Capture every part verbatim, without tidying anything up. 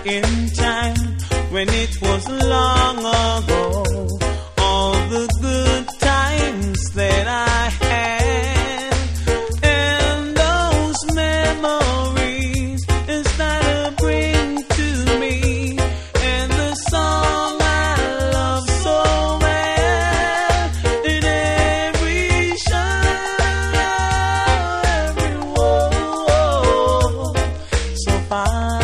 in time when it was long ago. All the good times that I had, and those memories is that I bring to me, and the song I love so well, in every shine, every woe, so far.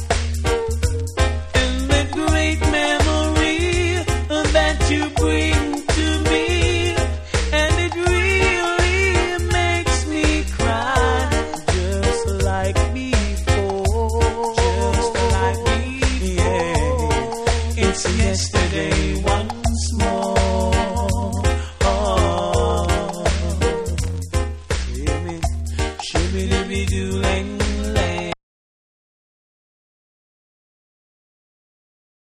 And the great memory that you bring